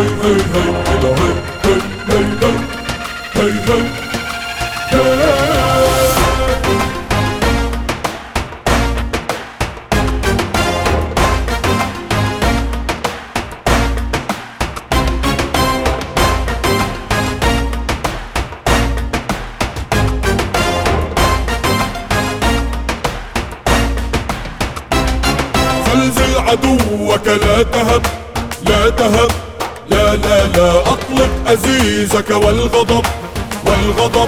زلزل عدوك لا تهب لا تهب، لا لا لا أطلق أزيزك والغضب والغضب.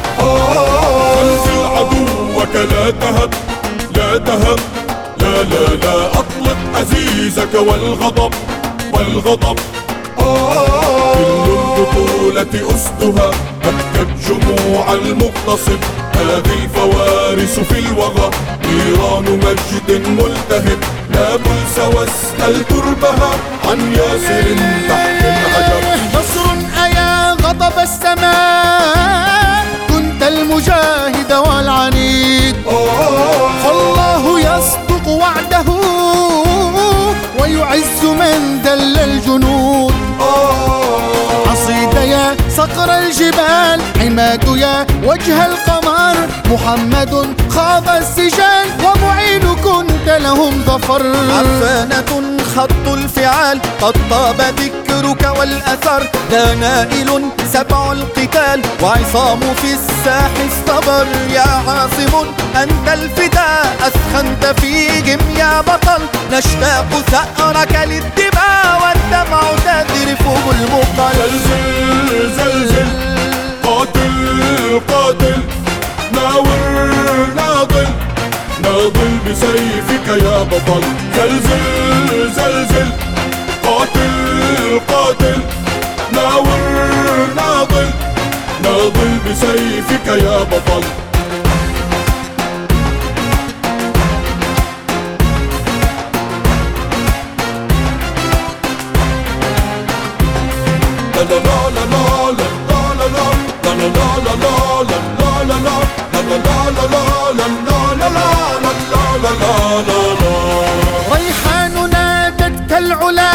زلزل عدوك لا تهب لا تهب، لا لا لا أطلق أزيزك والغضب والغضب. كل البطولة أسدها أبكت جموع المغتصب، هذه الفوارس في الوغى نيران مجد ملتهب. لا بلس واسأل تربها عن ياسر تحت العجب. نصر أيا غضب السماء، كنت المجاهد والعنيد، فالله يصدق وعده ويعز من دل الجنود. عصيد يا صقر الجبال، عماد يا وجه القمر، محمد خاض السجال ومعين كنت لهم ظفر. عفانة خط الفعال قد طاب ذكرك والأثر، لا نائل سبع القتال وعصام في الساح استبر. يا عاصم أنت الفداء أسخنت فيهم يا بطل، نشتاق ثأرك للدماء والدمع تذرفه المقتل. زلزل زلزل قاتل قاتل، ناور ناضل ناضل بسيفك يا بطل. زلزل زلزل قاتل قاتل، ناور ناضل ناضل بسيفك يا بطل. لا لا لا لا لا لا لا لا لا لا لا لا لا لا. ريحان نادتك العلا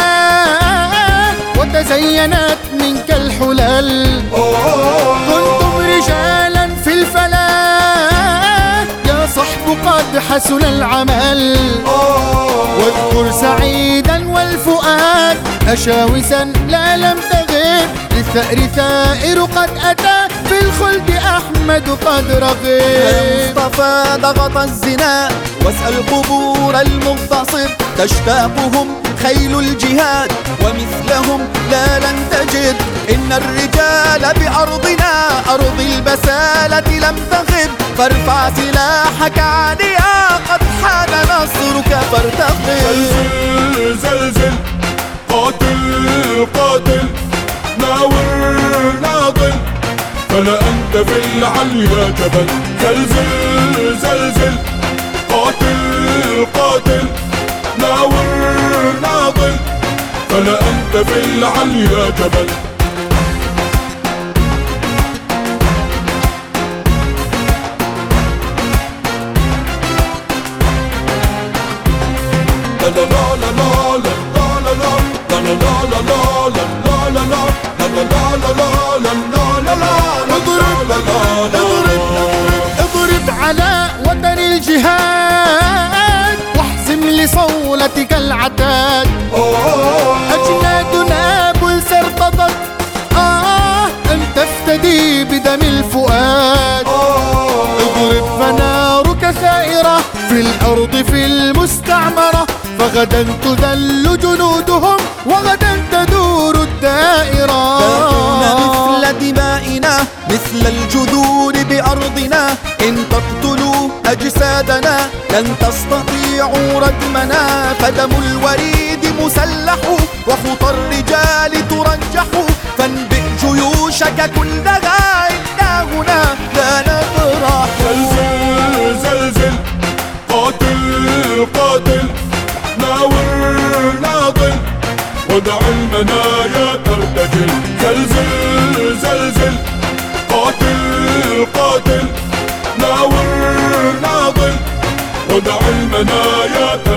وتزينت منك الحلل، كنتم رجالا في الفلا يا صحب قد حسن العمل. واذكر سعيدا والفؤاد أشاوسا لا لم تغيب، للثأر ثائر قد أتى في الخلد أحمد قد رغب. مصطفى ضغط الزنا واسأل قبور المغتصب، تشتاقهم خيل الجهاد ومثلهم لا لن تجد. إن الرجال بأرضنا أرض البسالة لم تغب، فارفع سلاحك عاليا قد حان نصرك فارتقب. زلزل زلزل قاتل قاتل، ناور ناضل فلا أنت في العليا جبل. زلزل زلزل قاتل قاتل، ناور ناضل فلا أنت في العليا جبل. لا لا لا لا لا لا لا لا لا لا لا اضرب على وتر الجهاد واحزم لصولتك العتاد. أجنادنا بلس ارتضت أن تفتدي بدم الفؤاد. اضرب فنارك ثائرة في الأرض في المستعمرة، فغدا تذل جنودهم وغدا تدور الدائرة. مثل دمائنا مثل الجذور بأرضنا، إن تقتلوا أجسادنا لن تستطيعوا ردمنا. فدم الوريد مسلح وخطى الرجال ترجح، فانبئ جيوشك كلها إنا هنا لا نبرح. زلزل زلزل قاتل قاتل، ناور ناضل ودع المنايا ترتجل. زلزل زلزل قاتل قاتل، ناور ناضل ودع المنايا